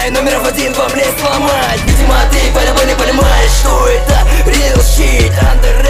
знаю, номеров один вам лезть сломать. Видимо, ты по-любому не понимаешь, что это real shit,